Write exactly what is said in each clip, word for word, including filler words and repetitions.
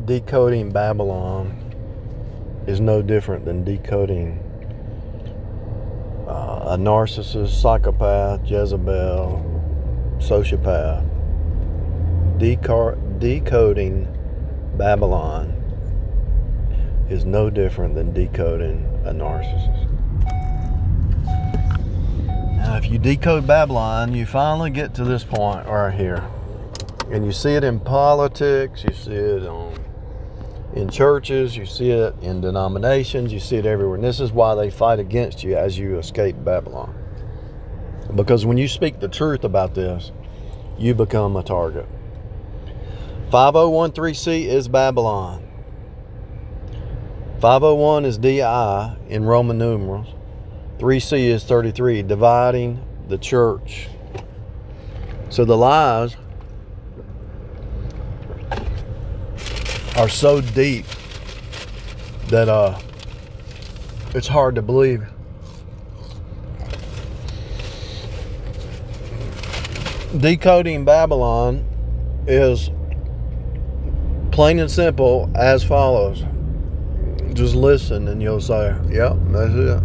decoding Babylon is no different than decoding uh, a narcissist, psychopath, Jezebel, sociopath. Decar- decoding Babylon is no different than decoding a narcissist. Now, if you decode Babylon, you finally get to this point right here. And you see it in politics, you see it on, in churches, you see it in denominations, you see it everywhere. And this is why they fight against you as you escape Babylon. Because when you speak the truth about this, you become a target. five oh one three C is Babylon. five oh one is D I in Roman numerals. three C is thirty-three, dividing the church. So the lies are so deep that uh, it's hard to believe. Decoding Babylon is plain and simple as follows. Just listen and you'll say, yep, that's it.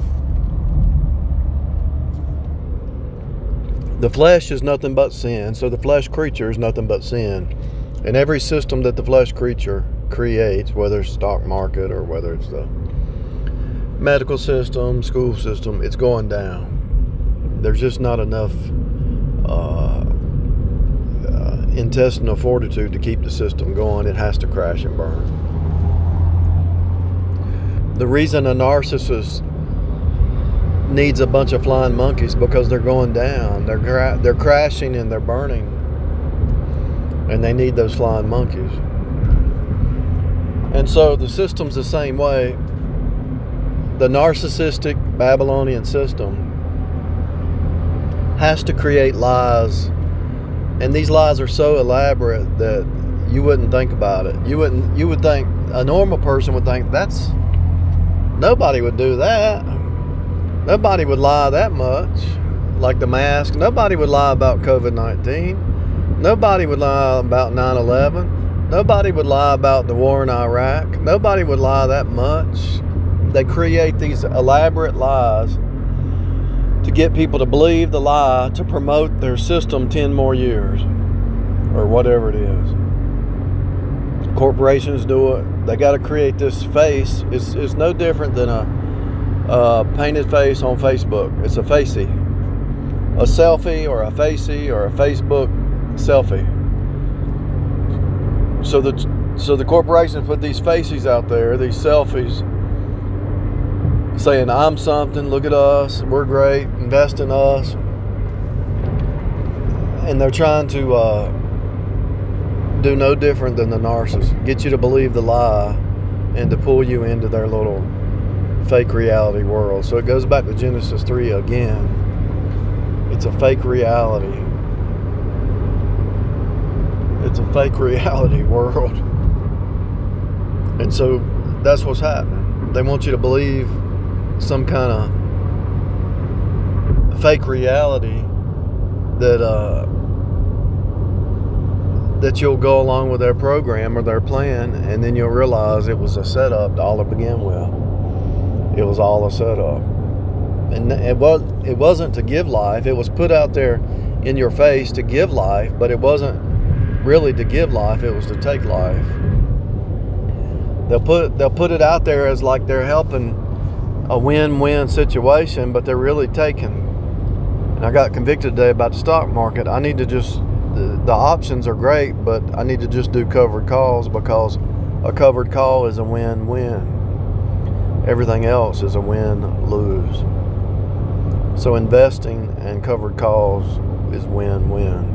The flesh is nothing but sin, so the flesh creature is nothing but sin. And every system that the flesh creature creates, whether it's stock market or whether it's the medical system, school system, it's going down. There's just not enough uh, uh, intestinal fortitude to keep the system going. It has to crash and burn. The reason a narcissist needs a bunch of flying monkeys because they're going down. They're gra- they're crashing and they're burning. And they need those flying monkeys. And so the system's the same way. The narcissistic Babylonian system has to create lies. And these lies are so elaborate that you wouldn't think about it. You wouldn't you would think a normal person would think that's nobody would do that. Nobody would lie that much. Like the mask. Nobody would lie about covid nineteen. Nobody would lie about nine eleven. Nobody would lie about the war in Iraq. Nobody would lie that much. They create these elaborate lies to get people to believe the lie to promote their system ten more years or whatever it is. Corporations do it. They got to create this face. It's, it's no different than a, a painted face on Facebook. It's a facey. A selfie or a facey or a Facebook selfie. So the so the corporations put these faces out there, these selfies, saying I'm something, look at us, we're great, invest in us. And they're trying to uh, do no different than the narcissist. Get you to believe the lie and to pull you into their little fake reality world. So it goes back to Genesis three again. It's a fake reality. It's a fake reality world. And so that's what's happening. They want you to believe some kind of fake reality that uh, that you'll go along with their program or their plan, and then you'll realize it was a setup all to begin with. It was all a setup. And it was it wasn't to give life. It was put out there in your face to give life, but it wasn't really to give life, it was to take life. They'll put they'll put it out there as like they're helping a win-win situation, but they're really taking. And I got convicted today about the stock market. I need to just the, the options are great, but I need to just do covered calls because a covered call is a win-win. Everything else is a win-lose. So investing and covered calls is win-win.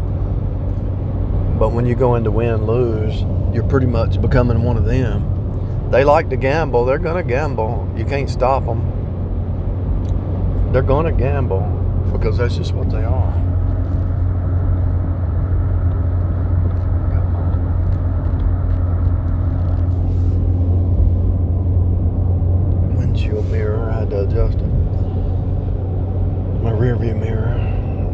But when you go into win-lose, you're pretty much becoming one of them. They like to gamble. They're going to gamble. You can't stop them. They're going to gamble because that's just what they are. Windshield mirror, I had to adjust it. My rear view mirror.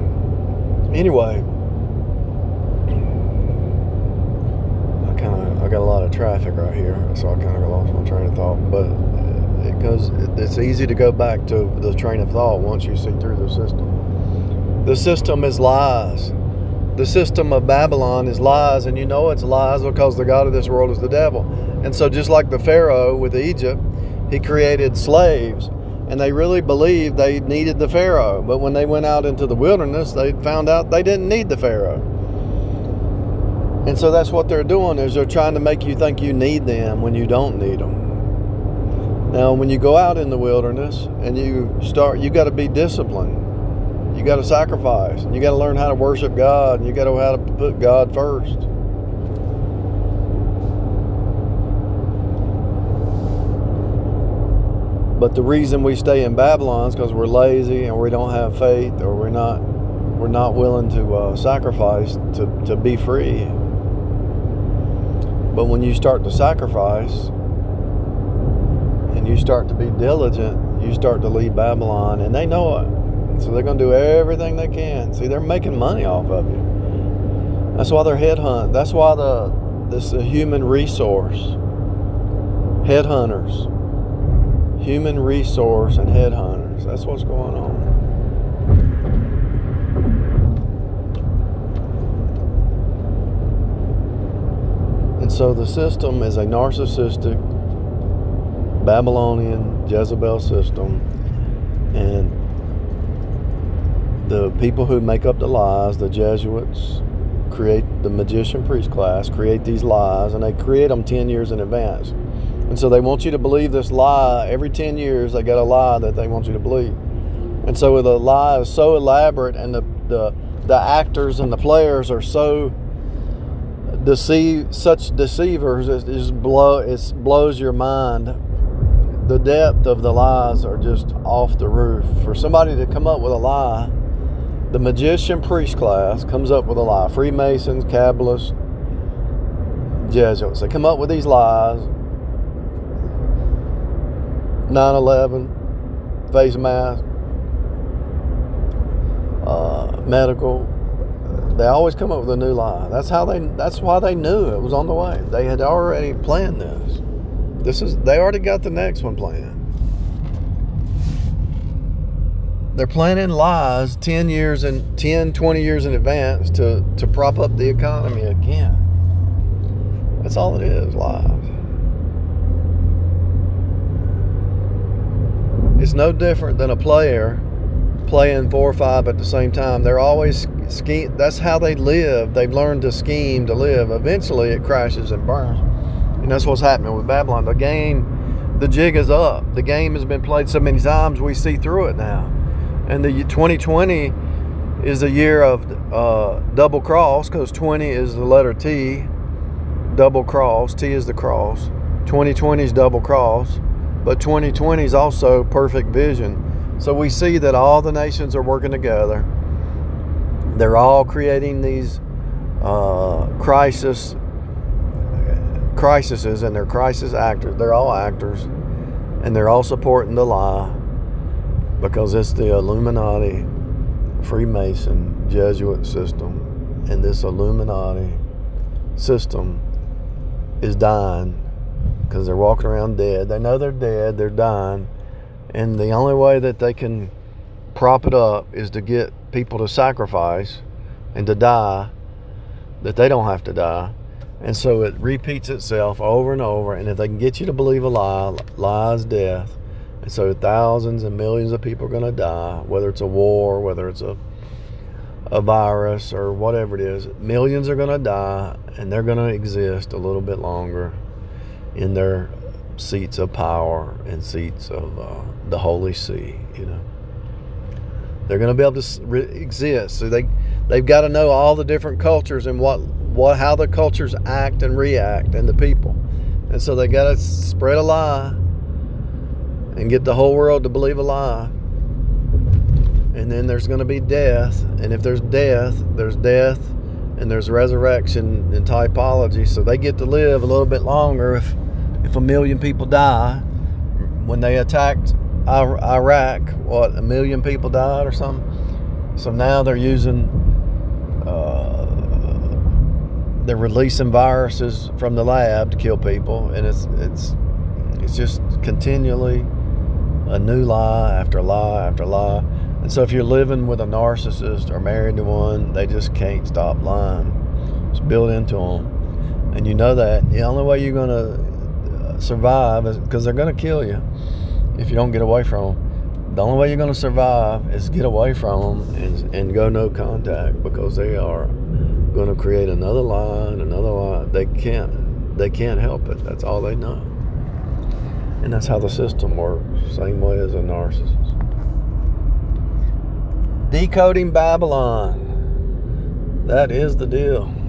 Anyway, got a lot of traffic right here, so I kind of lost my train of thought. But it goes, it's easy to go back to the train of thought once you see through the system. The system is lies. The system of Babylon is lies, and you know it's lies because the god of this world is the devil. And so just like the Pharaoh with Egypt, he created slaves, and they really believed they needed the Pharaoh. But when they went out into the wilderness, they found out they didn't need the Pharaoh. And so that's what they're doing, is they're trying to make you think you need them when you don't need them. Now, when you go out in the wilderness and you start, you got to be disciplined. You got to sacrifice, and you got to learn how to worship God, and you got to know how to put God first. But the reason we stay in Babylon is because we're lazy and we don't have faith, or we're not we're not willing to uh, sacrifice to, to be free. But when you start to sacrifice and you start to be diligent, you start to leave Babylon, and they know it. So they're going to do everything they can. See, they're making money off of you. That's why they're headhunt. That's why the this is a human resource. Headhunters. Human resource and headhunters. That's what's going on. And so the system is a narcissistic, Babylonian, Jezebel system. And the people who make up the lies, the Jesuits, create the magician priest class, create these lies, and they create them ten years in advance. And so they want you to believe this lie. Every ten years, they got a lie that they want you to believe. And so the lie is so elaborate, and the the, the actors and the players are so deceive, such deceivers, it just blow, it blows your mind. The depth of the lies are just off the roof. For somebody to come up with a lie, the magician priest class comes up with a lie. Freemasons, Kabbalists, Jesuits, they come up with these lies. nine eleven, face mask, uh, medical. They always come up with a new lie. That's how they. That's why they knew it was on the way. They had already planned this. This is. They already got the next one planned. They're planning lies ten years and ten, twenty years in advance to, to prop up the economy again. That's all it is, lies. It's no different than a player playing four or five at the same time. They're always scheme. That's how they live. They've learned to scheme to live. Eventually it crashes and burns. And that's what's happening with Babylon. The game, the jig is up. The game has been played so many times we see through it now. And the twenty twenty is a year of uh, double cross, because twenty is the letter T, double cross. T is the cross. twenty twenty is double cross, but twenty twenty is also perfect vision. So we see that all the nations are working together. They're all creating these uh, crisis, crises, and they're crisis actors. They're all actors, and they're all supporting the lie. Because it's the Illuminati, Freemason, Jesuit system. And this Illuminati system is dying because they're walking around dead. They know they're dead, they're dying. And the only way that they can prop it up is to get people to sacrifice and to die, that they don't have to die. And so it repeats itself over and over. And if they can get you to believe a lie, lie is death. And so thousands and millions of people are going to die, whether it's a war, whether it's a a virus or whatever it is. Millions are going to die, and they're going to exist a little bit longer in their seats of power and seats of uh, the Holy See. You know, they're going to be able to re- exist. So they they've got to know all the different cultures and what what how the cultures act and react, and the people. And so they got to spread a lie and get the whole world to believe a lie. And then there's going to be death. And if there's death, there's death and there's resurrection in typology. So they get to live a little bit longer if if a million people die. When they attacked Iraq, what, a million people died or something? So now they're using uh, they're releasing viruses from the lab to kill people, and it's it's it's just continually a new lie after lie after lie. And so if you're living with a narcissist or married to one, they just can't stop lying. It's built into them, and you know that the only way you're going to survive is because they're going to kill you if you don't get away from them. The only way you're going to survive is get away from them and, and go no contact, because they are going to create another lie and another lie. They can't they can't help it. That's all they know. And that's how the system works. Same way as a narcissist. Decoding Babylon. That is the deal.